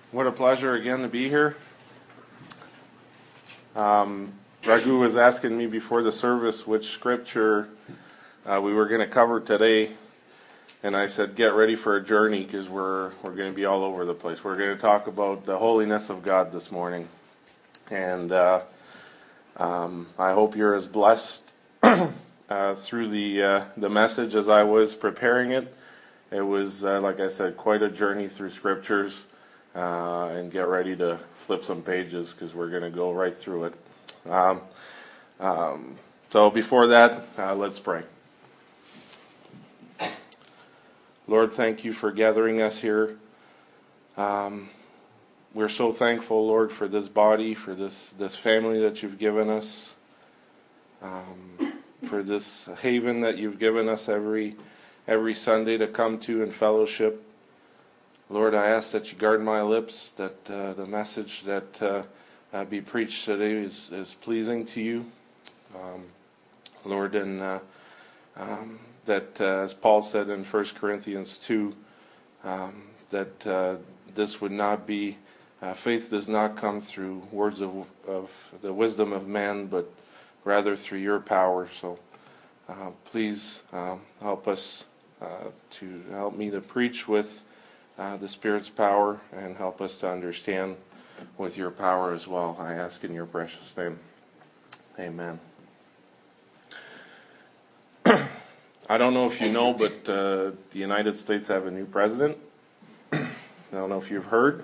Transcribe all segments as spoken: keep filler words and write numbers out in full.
What a pleasure again to be here. Um, Raghu was asking me before the service which scripture uh, we were going to cover today, and I said, get ready for a journey because we're we're going to be all over the place. We're going to talk about the holiness of God this morning, and uh, um, I hope you're as blessed uh, through the uh, the message as I was preparing it. It was, uh, like I said, quite a journey through scriptures. Uh, and get ready to flip some pages because we're going to go right through it. Um, um, so before that, uh, let's pray. Lord, thank you for gathering us here. Um, we're so thankful, Lord, for this body, for this, this family that you've given us, um, for this haven that you've given us every every Sunday to come to and fellowship. Lord, I ask that you guard my lips, that uh, the message that uh, uh, be preached today is, is pleasing to you. Um, Lord, and uh, um, that, uh, as Paul said in First Corinthians two, um, that uh, this would not be, uh, faith does not come through words of, of the wisdom of man, but rather through your power. So uh, please um, help us uh, to help me to preach with Uh, the Spirit's power, and help us to understand with your power as well. I ask in your precious name. Amen. I don't know if you know, but uh, the United States have a new president. I don't know if you've heard.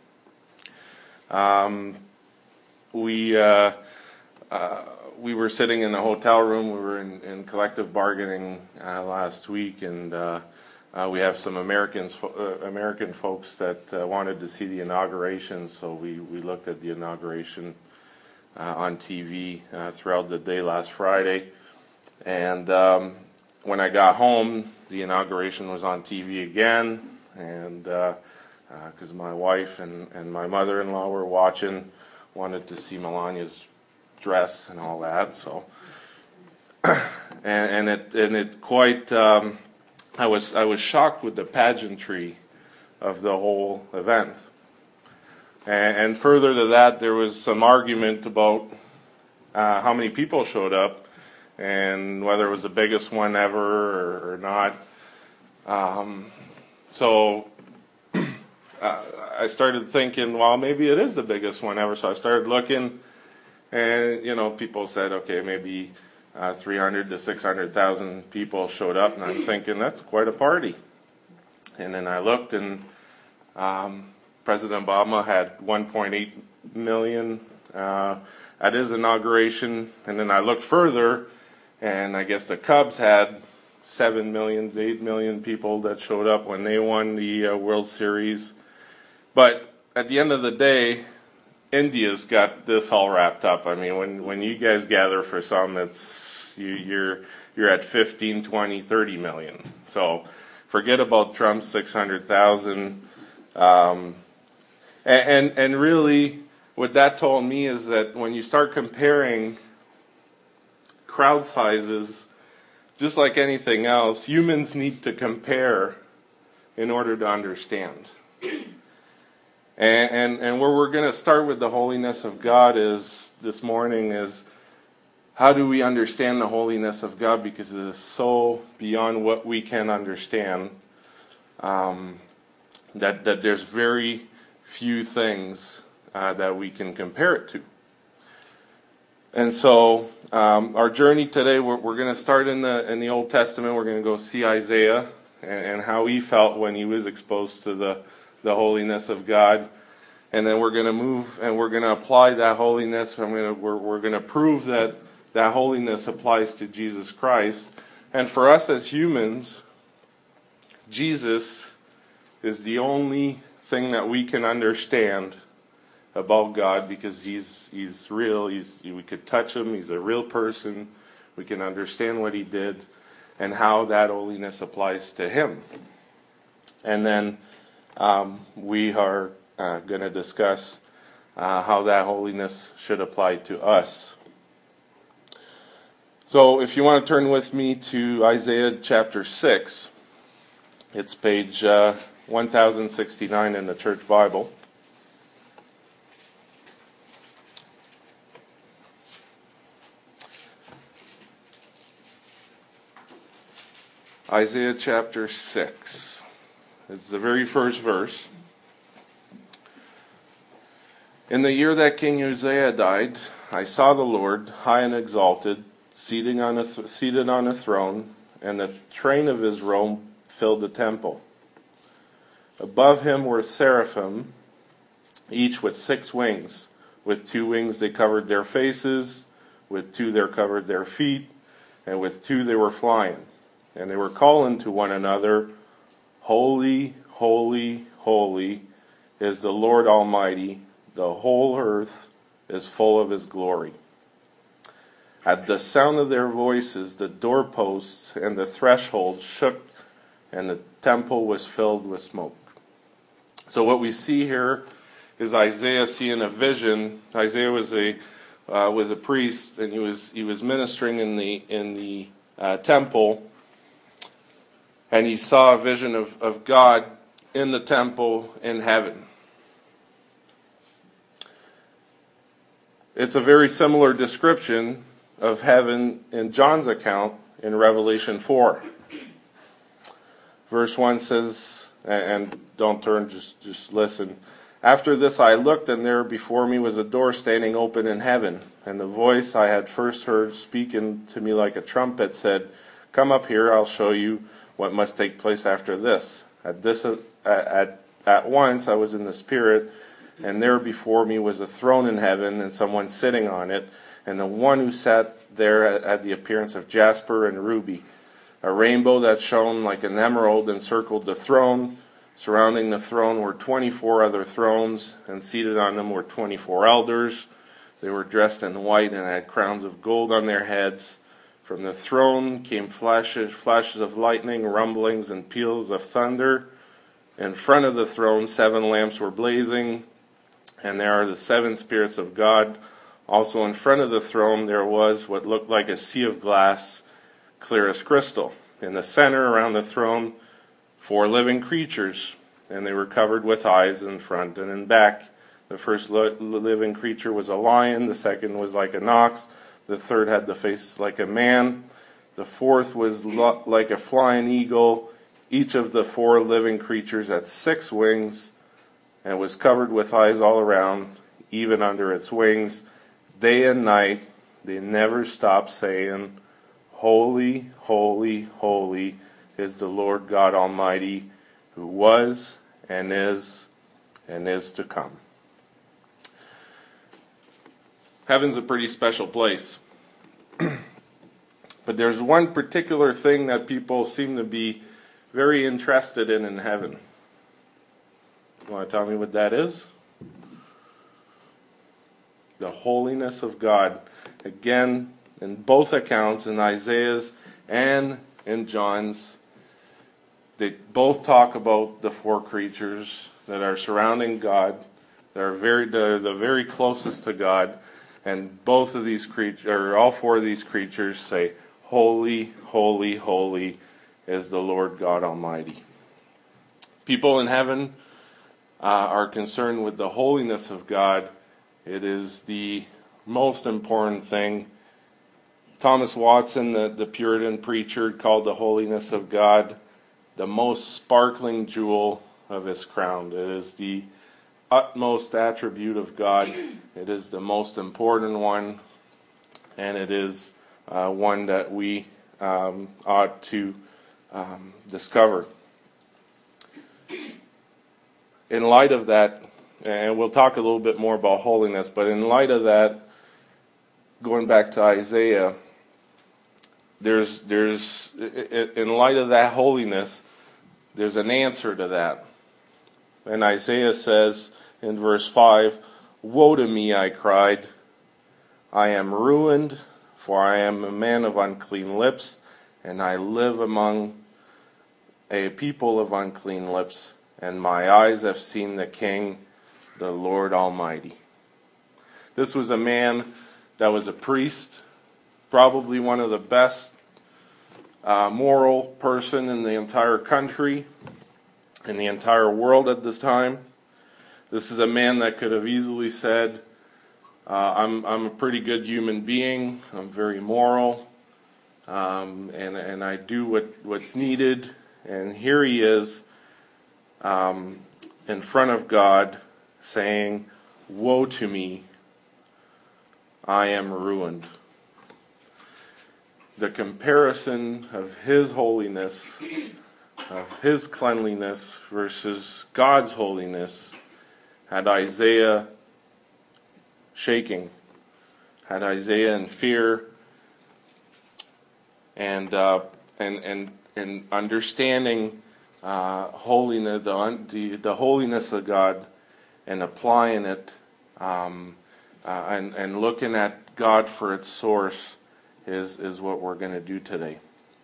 Um, we uh, uh, we were sitting in the hotel room. We were in, in collective bargaining uh, last week, and uh, Uh, we have some Americans, uh, American folks that uh, wanted to see the inauguration, so we, we looked at the inauguration uh, on T V uh, throughout the day last Friday. And um, when I got home, the inauguration was on T V again, and because uh, uh, my wife and, and my mother-in-law were watching, wanted to see Melania's dress and all that. So, and, and it and it quite. Um, I was I was shocked with the pageantry of the whole event, and, and further to that, there was some argument about uh, how many people showed up and whether it was the biggest one ever or, or not. Um, so uh, I started thinking, well, maybe it is the biggest one ever. So I started looking, and you know, people said, okay, maybe Uh, three hundred to six hundred thousand people showed up, and I'm thinking that's quite a party. And then I looked, and um, President Obama had one point eight million uh, at his inauguration. And then I looked further, and I guess the Cubs had seven million, eight million people that showed up when they won the uh, World Series. But at the end of the day, India's got this all wrapped up. I mean, when, when you guys gather for some, it's you, you're you're at fifteen, twenty, thirty million. So forget about Trump's six hundred thousand. Um, and, and and really, what that told me is that when you start comparing crowd sizes, just like anything else, humans need to compare in order to understand. And, and and where we're going to start with the holiness of God is this morning is how do we understand the holiness of God, because it is so beyond what we can understand um, that that there's very few things uh, that we can compare it to. And so um, our journey today, we're, we're going to start in the in the Old Testament. We're going to go see Isaiah and, and how he felt when he was exposed to the the holiness of God, and then we're going to move and we're going to apply that holiness. I'm going to we're we're going to prove that that holiness applies to Jesus Christ. And for us as humans, Jesus is the only thing that we can understand about God, because he's he's real. He's we could touch him. He's a real person. We can understand what he did and how that holiness applies to him. And then Um, we are uh, going to discuss uh, how that holiness should apply to us. So if you want to turn with me to Isaiah chapter six, it's page uh, one thousand sixty-nine in the Church Bible. Isaiah chapter six. It's the very first verse. In the year that King Uzziah died, I saw the Lord, high and exalted, seated on a th- seated on a throne, and the train of his robe filled the temple. Above him were seraphim, each with six wings. With two wings they covered their faces, with two they covered their feet, and with two they were flying. And they were calling to one another, Holy, holy, holy is the Lord Almighty. The whole earth is full of his glory. At the sound of their voices, the doorposts and the threshold shook, and the temple was filled with smoke. So what we see here is Isaiah seeing a vision. Isaiah was a uh, was a priest, and he was he was ministering in the in the uh, temple, and he saw a vision of, of God in the temple in heaven. It's a very similar description of heaven in John's account in Revelation four. Verse one says, and don't turn, just, just listen. After this I looked, and there before me was a door standing open in heaven. And the voice I had first heard speaking to me like a trumpet said, Come up here, I'll show you what must take place after this. At this, uh, at, at once I was in the Spirit, and there before me was a throne in heaven, and someone sitting on it. And the one who sat there had the appearance of jasper and ruby. A rainbow that shone like an emerald encircled the throne. Surrounding the throne were twenty-four other thrones, and seated on them were twenty-four elders. They were dressed in white and had crowns of gold on their heads. From the throne came flashes, flashes of lightning, rumblings, and peals of thunder. In front of the throne seven lamps were blazing, and there are the seven spirits of God. Also in front of the throne there was what looked like a sea of glass, clear as crystal. In the center around the throne, four living creatures, and they were covered with eyes in front and in back. The first li- living creature was a lion, the second was like an ox, the third had the face like a man, the fourth was lo- like a flying eagle. Each of the four living creatures had six wings, and was covered with eyes all around, even under its wings. Day and night, they never stopped saying, Holy, holy, holy is the Lord God Almighty, who was and is and is to come. Heaven's a pretty special place. But there's one particular thing that people seem to be very interested in in heaven. You want to tell me what that is? The holiness of God. Again, in both accounts, in Isaiah's and in John's, they both talk about the four creatures that are surrounding God, that are very, they're the very closest to God, and both of these creatures, or all four of these creatures, say, "Holy, holy, holy is the Lord God Almighty." People in heaven uh, are concerned with the holiness of God. It is the most important thing. Thomas Watson, the, the Puritan preacher, called the holiness of God the most sparkling jewel of his crown. It is the utmost attribute of God. It is the most important one, and it is uh, one that we um, ought to um, discover. In light of that, and we'll talk a little bit more about holiness, but in light of that, going back to Isaiah, there's there's in light of that holiness, there's an answer to that. And Isaiah says in verse five, "Woe to me, I cried. I am ruined, for I am a man of unclean lips, and I live among a people of unclean lips, and my eyes have seen the King, the Lord Almighty." This was a man that was a priest, probably one of the best uh, moral person in the entire country, in the entire world at this time. This is a man that could have easily said, uh, I'm, I'm a pretty good human being, I'm very moral, um, and and I do what, what's needed. And here he is um, in front of God saying, "Woe to me, I am ruined." The comparison of his holiness, of his cleanliness versus God's holiness had Isaiah shaking, had Isaiah in fear, and uh, and and and understanding uh, holiness, the, the the holiness of God, and applying it, um, uh, and and looking at God for its source is is what we're going to do today.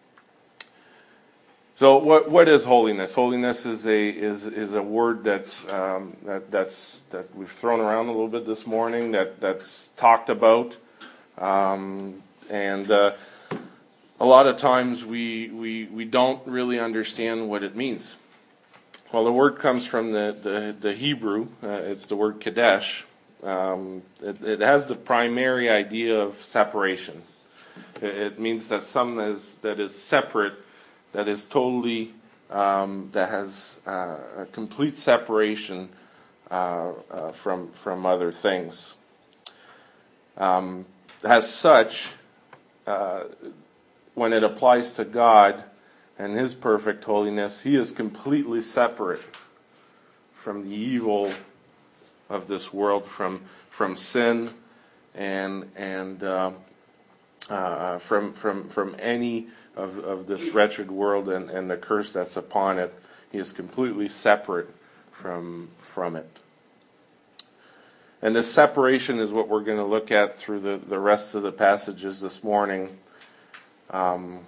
So what what is holiness? Holiness is a is is a word that's um, that that's that we've thrown around a little bit this morning. That that's talked about, um, and uh, a lot of times we we we don't really understand what it means. Well, the word comes from the the, the Hebrew. Uh, it's the word kadesh. Um, it, it has the primary idea of separation. It, it means that something that is that is separate. That is totally, um, that has uh, a complete separation uh, uh, from from other things. Um, as such, uh, when it applies to God and His perfect holiness, He is completely separate from the evil of this world, from from sin, and and uh, uh, from from from any. Of, of this wretched world and, and the curse that's upon it. He is completely separate from from it. And this separation is what we're going to look at through the, the rest of the passages this morning. Um,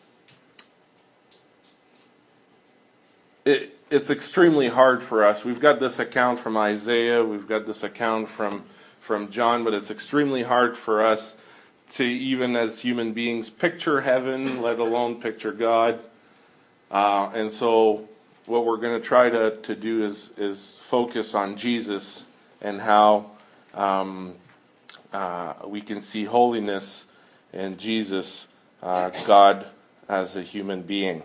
it, it's extremely hard for us. We've got this account from Isaiah, we've got this account from, from John, but it's extremely hard for us to, even as human beings, picture heaven, let alone picture God. Uh, and so what we're going to try to, to do is, is focus on Jesus and how um, uh, we can see holiness in Jesus, uh, God as a human being.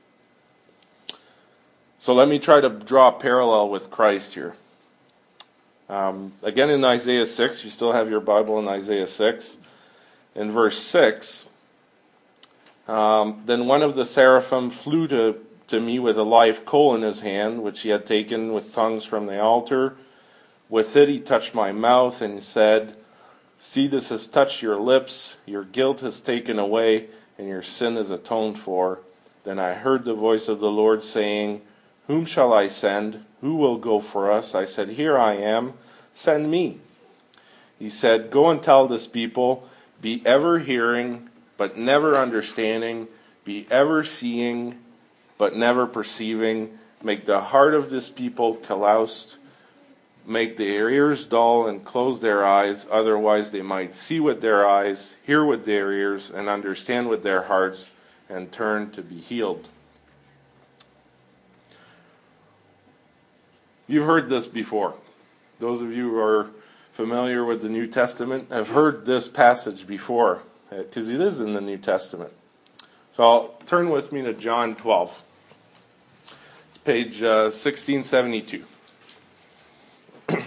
So let me try to draw a parallel with Christ here. Um, again in Isaiah six, you still have your Bible in Isaiah six. In verse six, um, then one of the seraphim flew to, to me with a live coal in his hand, which he had taken with tongues from the altar. With it he touched my mouth and said, "See, this has touched your lips. Your guilt is taken away, and your sin is atoned for." Then I heard the voice of the Lord saying, "Whom shall I send? Who will go for us?" I said, "Here I am. Send me." He said, "Go and tell this people, be ever hearing, but never understanding. Be ever seeing, but never perceiving. Make the heart of this people calloused. Make their ears dull and close their eyes. Otherwise they might see with their eyes, hear with their ears, and understand with their hearts, and turn to be healed." You've heard this before. Those of you who are familiar with the New Testament have heard this passage before, because it is in the New Testament. So I'll turn with me to John twelve. It's page uh, sixteen seventy-two. And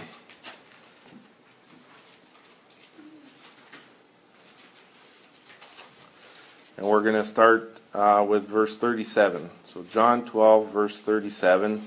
we're going to start uh, with verse thirty-seven. So John twelve, verse thirty-seven.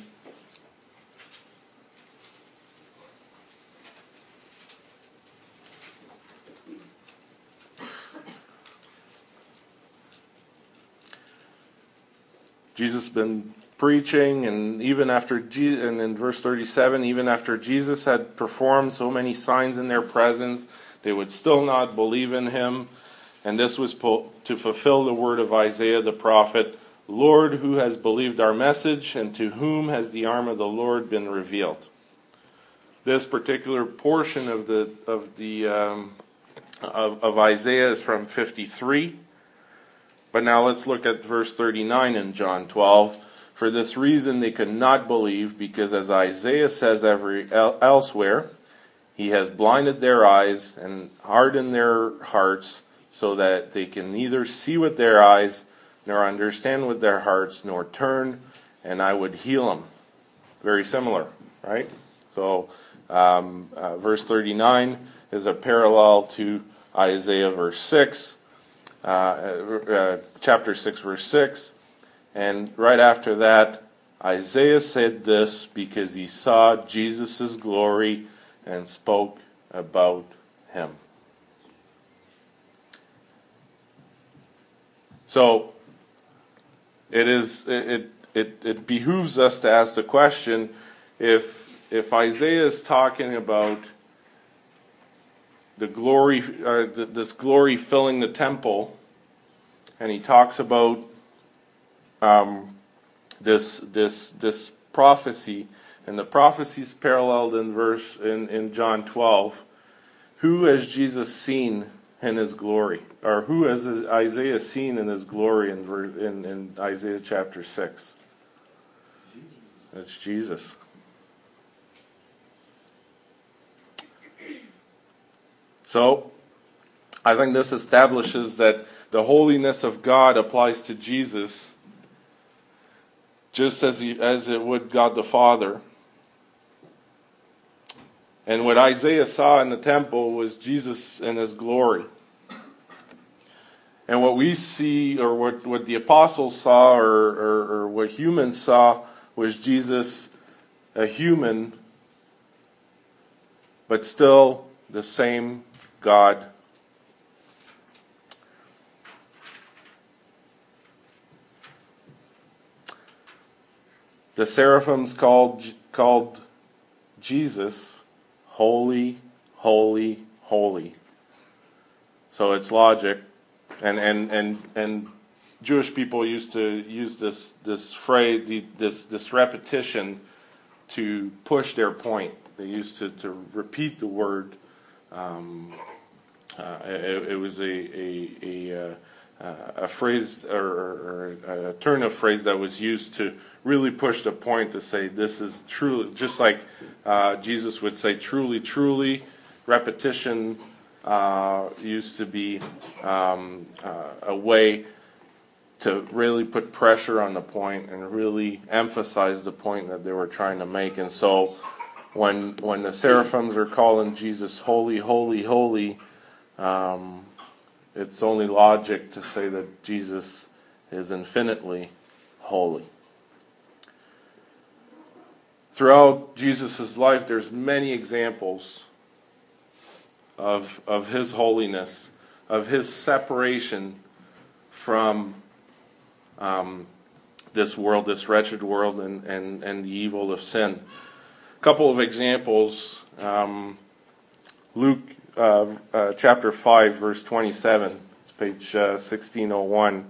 Jesus has been preaching, and even after Je- and in verse thirty-seven, even after Jesus had performed so many signs in their presence, they would still not believe in him. And this was po- to fulfill the word of Isaiah the prophet, "Lord, who has believed our message, and to whom has the arm of the Lord been revealed?" This particular portion of the of the um, of, of Isaiah is from fifty-three. But now let's look at verse thirty-nine in John twelve. "For this reason they could not believe, because as Isaiah says every elsewhere, he has blinded their eyes and hardened their hearts, so that they can neither see with their eyes, nor understand with their hearts, nor turn, and I would heal them. Very similar, right? So um, uh, verse thirty-nine is a parallel to Isaiah verse six, uh, uh, chapter six verse six, and right after that, Isaiah said this because he saw Jesus' glory and spoke about him. So it is it it it behooves us to ask the question, if if Isaiah is talking about the glory, uh, this glory filling the temple, and he talks about um, this this this prophecy, and the prophecy is paralleled in verse in, in John twelve. Who has Jesus seen in his glory, or who has Isaiah seen in his glory in in, in Isaiah chapter six? It's Jesus. So, I think this establishes that the holiness of God applies to Jesus just as he, as it would God the Father. And what Isaiah saw in the temple was Jesus in his glory. And what we see, or what, what the apostles saw, or, or, or what humans saw, was Jesus, a human, but still the same God. The seraphims called called Jesus holy, holy, holy. So it's logic, and and and and Jewish people used to use this this phrase, this this repetition, to push their point. They used to, to repeat the word. Um, uh, it, it was a a a, uh, a phrase or, or, or a turn of phrase that was used to really push the point, to say this is truly, just like uh, Jesus would say, truly, truly. Repetition uh, used to be um, uh, a way to really put pressure on the point and really emphasize the point that they were trying to make. And so when when the seraphims are calling Jesus holy, holy, holy, um, it's only logic to say that Jesus is infinitely holy. Throughout Jesus' life, there's many examples of of his holiness, of his separation from um, this world, this wretched world, and, and, and the evil of sin. A couple of examples. Um, Luke uh, uh, chapter five, verse twenty-seven. It's page uh, sixteen oh one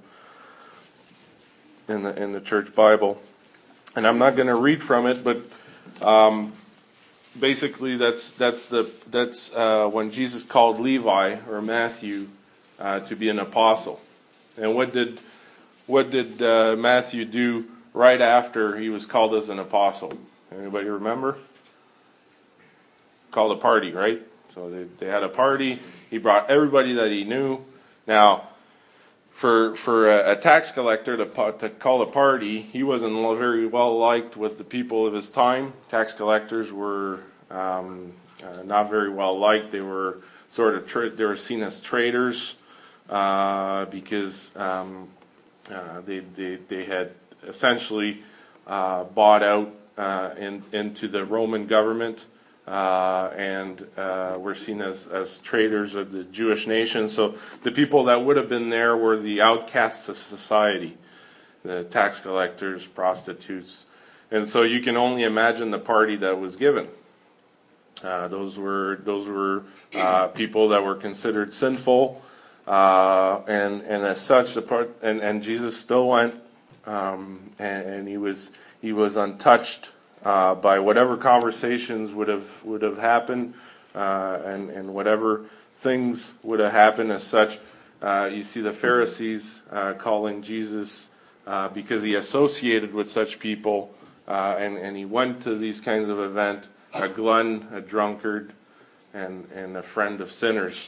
in the in the church Bible, and I'm not going to read from it, but um, basically that's that's the that's uh, when Jesus called Levi or Matthew uh, to be an apostle. And what did what did uh, Matthew do right after he was called as an apostle? Anybody remember? Called a party, right? So they, they had a party. He brought everybody that he knew. Now, for for a, a tax collector to, to call a party, he wasn't very well liked with the people of his time. Tax collectors were um, uh, not very well liked. They were sort of tra- they were seen as traitors uh, because um, uh, they, they they had essentially uh, bought out uh, in, into the Roman government. Uh, and uh, were seen as, as traitors of the Jewish nation. So the people that would have been there were the outcasts of society, the tax collectors, prostitutes. And so you can only imagine the party that was given. Uh, those were those were uh, people that were considered sinful, uh, and and as such, the part and, and Jesus still went, um, and, and he was he was untouched Uh, by whatever conversations would have would have happened, uh, and and whatever things would have happened. As such, uh, you see the Pharisees uh, calling Jesus uh, because he associated with such people, uh, and and he went to these kinds of events, a glutton, a drunkard, and and a friend of sinners.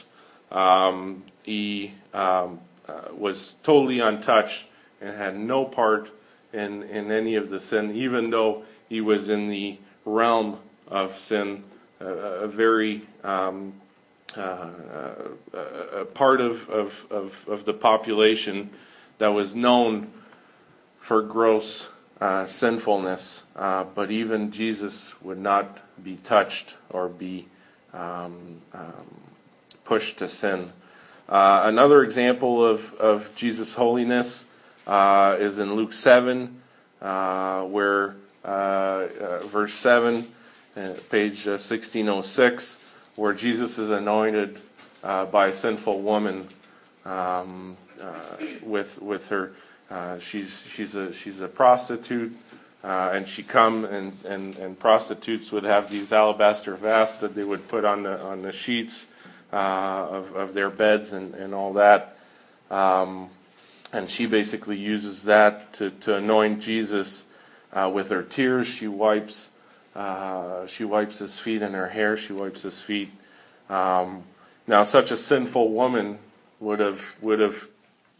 Um, he um, uh, was totally untouched and had no part in, in any of the sin, even though he was in the realm of sin, uh, a very um, uh, a, a part of, of, of, of the population that was known for gross uh, sinfulness. Uh, but even Jesus would not be touched or be um, um, pushed to sin. Uh, another example of, of Jesus' holiness uh, is in Luke seven, uh, where uh, uh, verse seven, uh, page uh, sixteen oh six, where Jesus is anointed uh, by a sinful woman um, uh, with with her. Uh, she's she's a she's a prostitute, uh, and she come and, and, and prostitutes would have these alabaster vases that they would put on the on the sheets uh, of of their beds and, and all that. Um, and she basically uses that to, to anoint Jesus uh, with her tears. She wipes uh, she wipes his feet and her hair. She wipes his feet. Um, now, such a sinful woman would have would have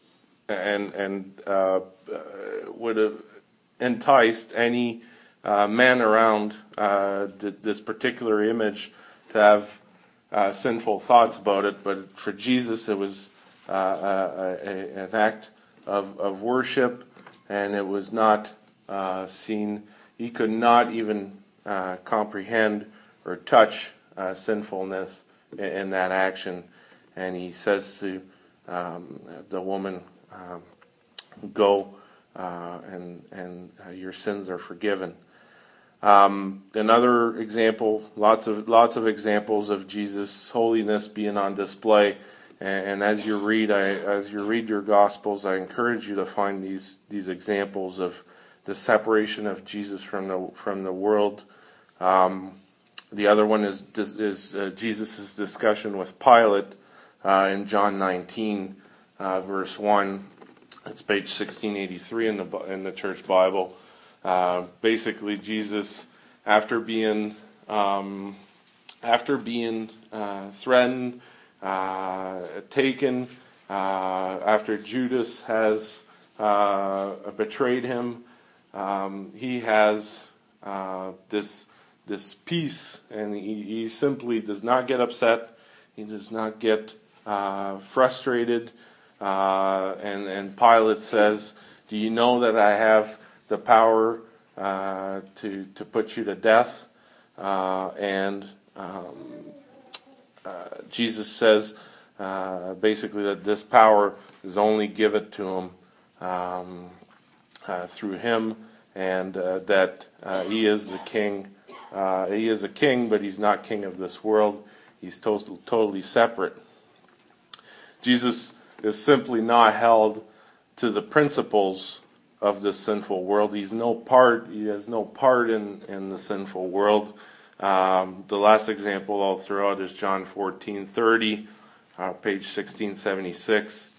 and and uh, would have enticed any uh, man around uh, th- this particular image to have uh, sinful thoughts about it. But for Jesus, it was uh, a, a, an act of, of worship, and it was not uh, seen. He could not even uh, comprehend or touch uh, sinfulness in, in that action. And he says to um, the woman, um, "Go, uh, and and uh, your sins are forgiven." Um, another example, lots of lots of examples of Jesus' holiness being on display. And, and as you read, I, as you read your Gospels, I encourage you to find these these examples of the separation of Jesus from the from the world. Um, the other one is is uh, Jesus' discussion with Pilate uh, in John nineteen, uh, verse one. It's page sixteen eighty-three in the in the Church Bible. Uh, basically, Jesus, after being um, after being uh, threatened, uh, taken, uh, after Judas has uh, betrayed him, um, he has uh, this this peace, and he, he simply does not get upset. He does not get uh, frustrated. Uh, and, and Pilate says, "Do you know that I have the power uh, to to put you to death?" Uh, and um, uh, Jesus says uh, basically that this power is only given to him um, uh, through him, and uh, that uh, he is the king. Uh, he is a king, but he's not king of this world. He's to- totally separate. Jesus is simply not held to the principles of this sinful world. He's no part, he has no part in, in the sinful world. Um, the last example I'll throw out is John fourteen thirty, uh, page sixteen seventy-six.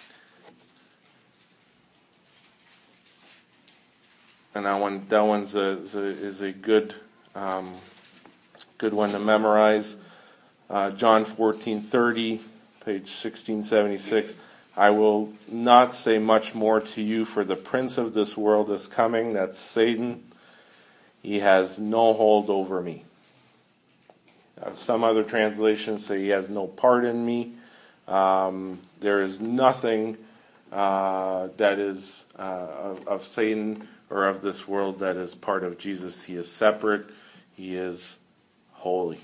And that one, that one's a, is a, is a good, um, good one to memorize. Uh, John fourteen thirty. Page sixteen seventy-six, "I will not say much more to you, for the prince of this world is coming," that's Satan. "He has no hold over me." Uh, some other translations say he has no part in me. Um, there is nothing uh, that is uh, of, of Satan or of this world that is part of Jesus. He is separate. He is holy.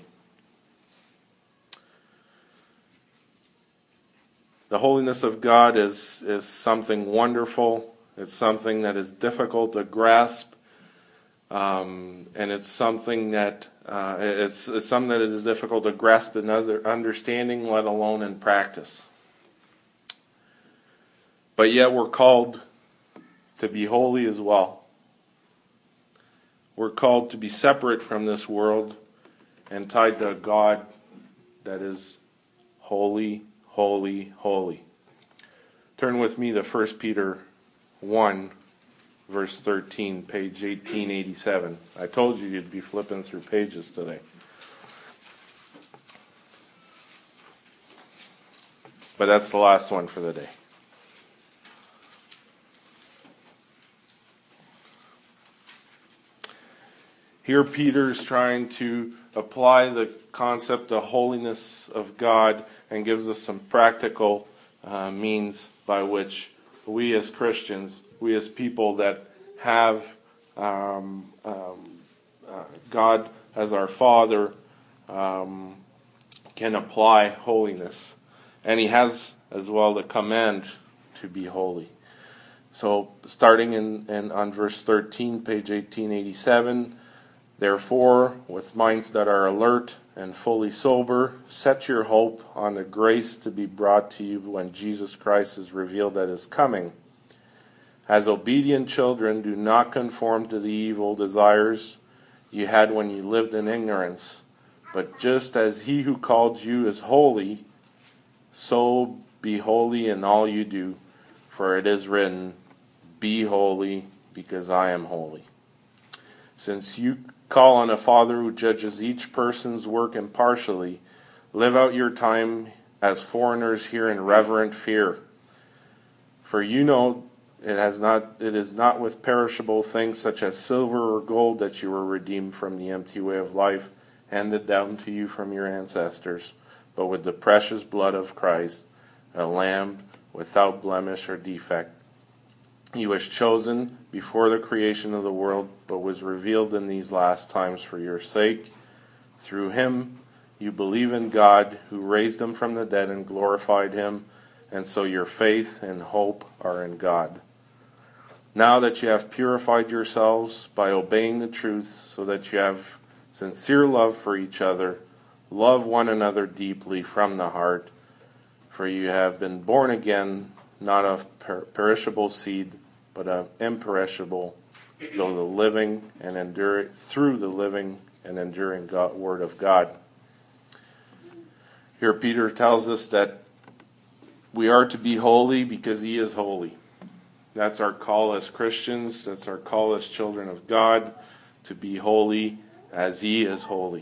The holiness of God is, is something wonderful. It's something that is difficult to grasp. Um, and it's something that uh, it's, it's something that is difficult to grasp in other understanding, let alone in practice. But yet we're called to be holy as well. We're called to be separate from this world and tied to a God that is holy, holy, holy. Turn with me to First Peter one, verse thirteen, page eighteen eighty-seven. I told you you'd be flipping through pages today. But that's the last one for the day. Here Peter's trying to apply the concept of holiness of God and gives us some practical uh, means by which we as Christians, we as people that have um, um, uh, God as our Father, um, can apply holiness. And he has as well the command to be holy. So starting in, in on verse thirteen, page eighteen eighty-seven, therefore, with minds that are alert and fully sober, set your hope on the grace to be brought to you when Jesus Christ is revealed at his coming. As obedient children, do not conform to the evil desires you had when you lived in ignorance. But just as he who called you is holy, so be holy in all you do. For it is written, be holy, because I am holy. Since you call on a Father who judges each person's work impartially, live out your time as foreigners here in reverent fear. For you know it has not it is not with perishable things such as silver or gold that you were redeemed from the empty way of life handed down to you from your ancestors, but with the precious blood of Christ, a lamb without blemish or defect. He was chosen before the creation of the world, but was revealed in these last times for your sake. Through him you believe in God, who raised him from the dead and glorified him, and so your faith and hope are in God. Now that you have purified yourselves by obeying the truth, so that you have sincere love for each other, love one another deeply from the heart, for you have been born again, not of per- perishable seed, but of imperishable, though the living and endure through the living and enduring God, word of God. Here Peter tells us that we are to be holy because he is holy. That's our call as Christians. That's our call as children of God, to be holy as he is holy.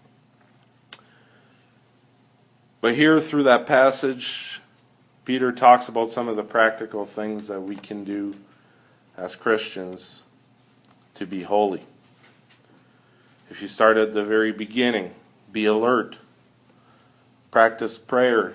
But here through that passage, Peter talks about some of the practical things that we can do as Christians to be holy. If you start at the very beginning, be alert. Practice prayer.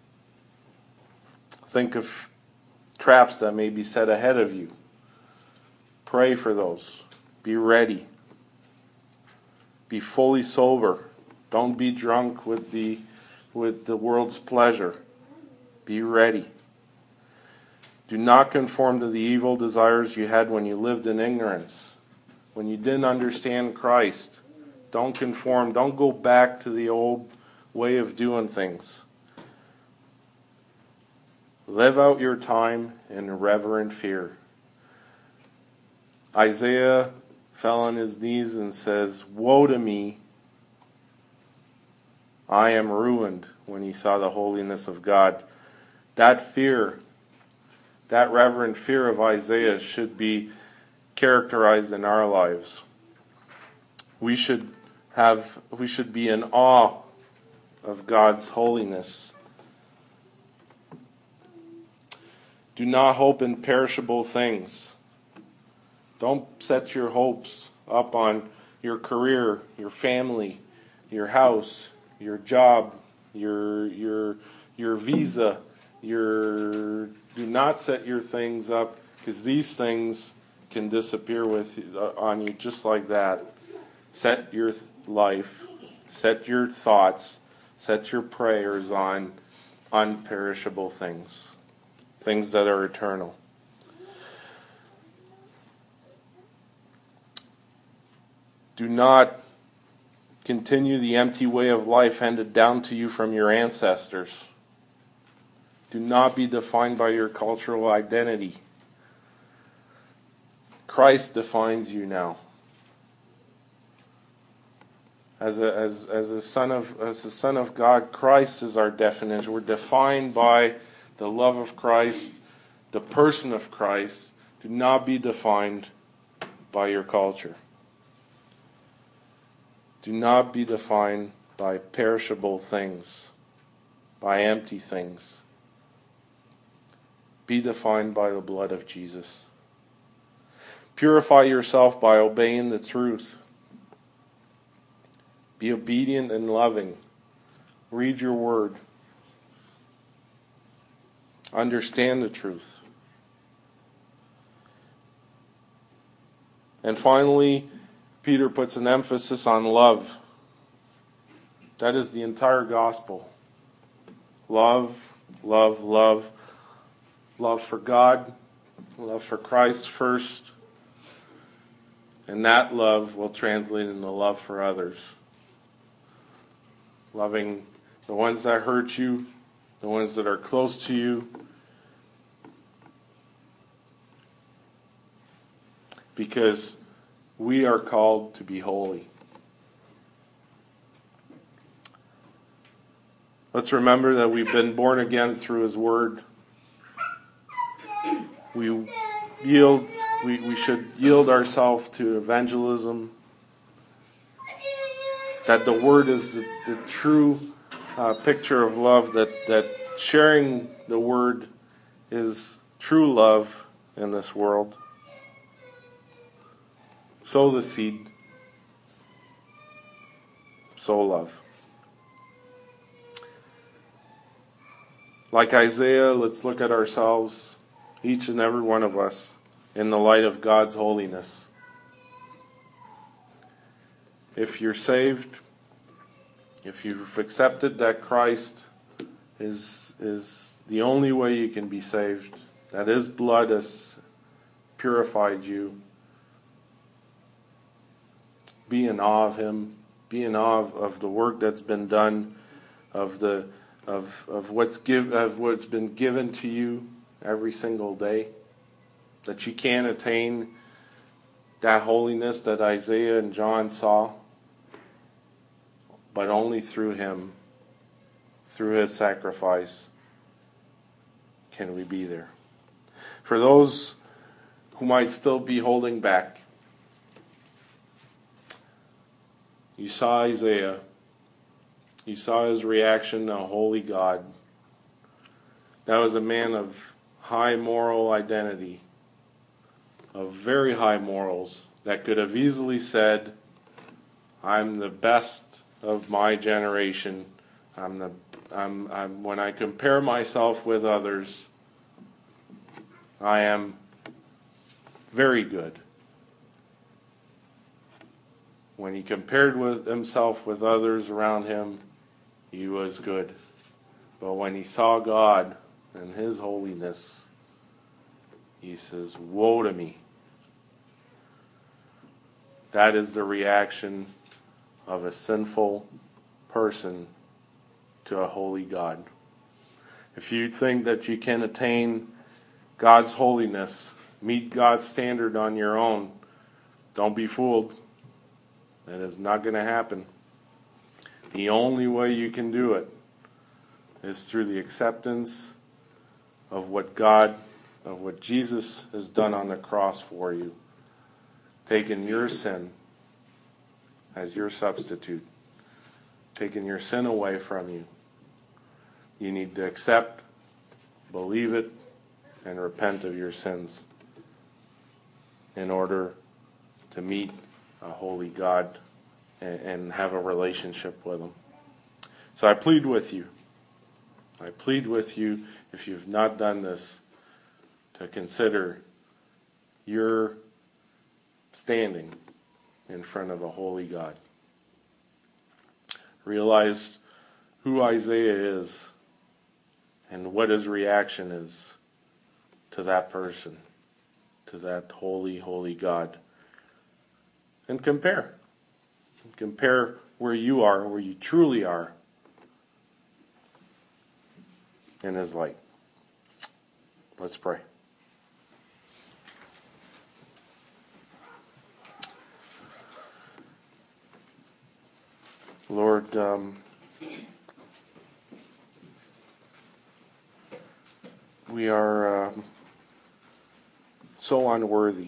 Think of traps that may be set ahead of you. Pray for those. Be ready. Be fully sober. Don't be drunk with the with the world's pleasure. Be ready. Do not conform to the evil desires you had when you lived in ignorance, when you didn't understand Christ. Don't conform. Don't go back to the old way of doing things. Live out your time in reverent fear. Isaiah fell on his knees and says, "Woe to me, I am ruined," when he saw the holiness of God. That fear, that reverent fear of Isaiah should be characterized in our lives. We should have, we should be in awe of God's holiness. Do not hope in perishable things. Don't set your hopes up on your career, your family, your house, your job, your your your visa. Your do not set your things up, because these things can disappear with uh, on you just like that. Set your life, set your thoughts, set your prayers on unperishable things. Things that are eternal. Do not continue the empty way of life handed down to you from your ancestors. Do not be defined by your cultural identity. Christ defines you now. As a, as, as a son of as a son of God, Christ is our definition. We're defined by the love of Christ, the person of Christ. Do not be defined by your culture. Do not be defined by perishable things, by empty things. be defined by the blood of Jesus. Purify yourself by obeying the truth. Be obedient and loving. Read your word. Understand the truth. And finally, Peter puts an emphasis on love. That is the entire gospel. Love, love, love. Love for God, love for Christ first. And that love will translate into love for others. Loving the ones that hurt you, the ones that are close to you. Because we are called to be holy. Let's remember that we've been born again through His Word. We yield, we, we should yield ourselves to evangelism. That the Word is the, the true uh, picture of love, that, that sharing the Word is true love in this world. Sow the seed. Sow love. Like Isaiah, let's look at ourselves, each and every one of us, in the light of God's holiness. If you're saved, if you've accepted that Christ is, is the only way you can be saved, that His blood has purified you, be in awe of Him, be in awe of, of the work that's been done, of the of of what's give of what's been given to you every single day, that you can attain that holiness that Isaiah and John saw, but only through Him, through His sacrifice, can we be there. For those who might still be holding back, you saw Isaiah. You saw his reaction to a holy God. That was a man of high moral identity, of very high morals, that could have easily said, I'm the best of my generation. I'm the I'm, I'm when I compare myself with others, I am very good. When he compared with himself with others around him, he was good. But when he saw God and His holiness, he says, woe to me. That is the reaction of a sinful person to a holy God. If you think that you can attain God's holiness, meet God's standard on your own, don't be fooled. That is not going to happen. The only way you can do it is through the acceptance of what God, of what Jesus has done on the cross for you. Taking your sin as your substitute. Taking your sin away from you. You need to accept, believe it, and repent of your sins in order to meet a holy God and have a relationship with Him. So I plead with you, I plead with you, if you've not done this, to consider your standing in front of a holy God. Realize who Isaiah is and what his reaction is to that person, to that holy, holy God. And compare. Compare where you are, where you truly are in His light. Let's pray. Lord, um, we are uh, so unworthy.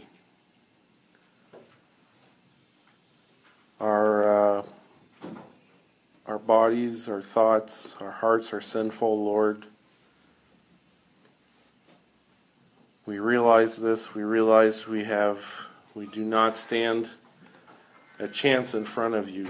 Our uh, our bodies, our thoughts, our hearts are sinful, Lord. We realize this. We realize we have, we do not stand a chance in front of you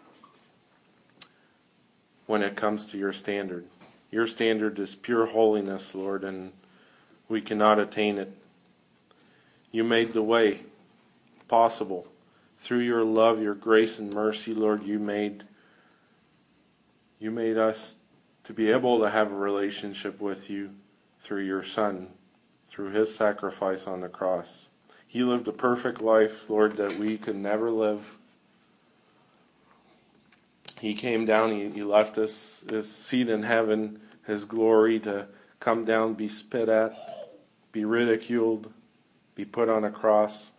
when it comes to your standard. Your standard is pure holiness, Lord, and we cannot attain it. You made the way possible. Through your love, your grace and mercy, Lord, you made you made us to be able to have a relationship with you through your Son, through his sacrifice on the cross. He lived a perfect life, Lord, that we could never live. He came down, he, he left us his seat in heaven, his glory, to come down, be spit at, be ridiculed, be put on a cross.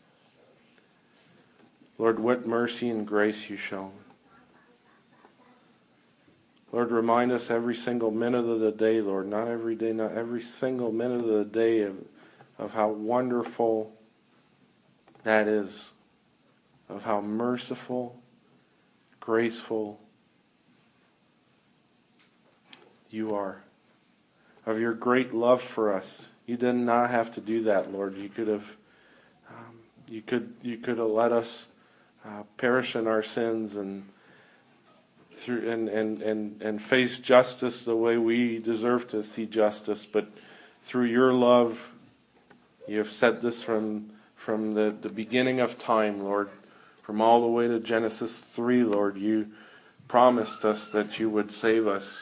Lord, what mercy and grace you shown. Lord, remind us every single minute of the day, Lord, not every day, not every single minute of the day of, of how wonderful that is, of how merciful, graceful you are, of your great love for us. You did not have to do that, Lord. You could have, um, you could, you could have let us uh, perish in our sins and through and, and, and, and face justice the way we deserve to see justice. But through your love, you have set this from from the, the beginning of time, Lord, from all the way to Genesis three, Lord. You promised us that you would save us.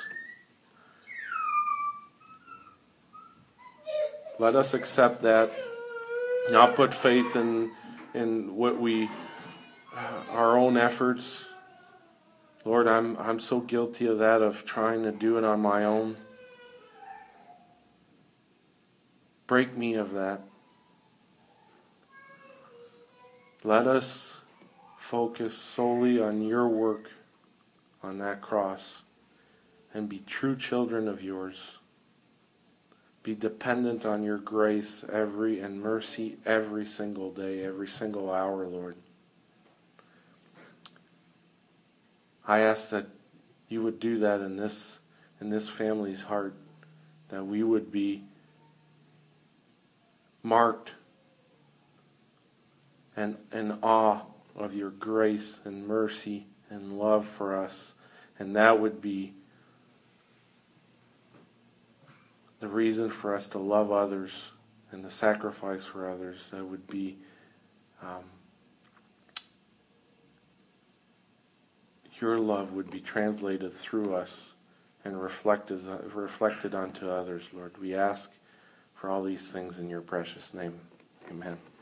Let us accept that, not put faith in in what we, uh, our own efforts. Lord, I'm I'm so guilty of that, of trying to do it on my own. Break me of that. Let us focus solely on your work on that cross and be true children of yours. Be dependent on your grace every and mercy every single day, every single hour, Lord. I ask that you would do that in this in this family's heart, that we would be marked and in awe of your grace and mercy and love for us, and that would be the reason for us to love others and to sacrifice for others. That would be um, your love would be translated through us and reflected, reflected onto others, Lord. We ask for all these things in your precious name. Amen.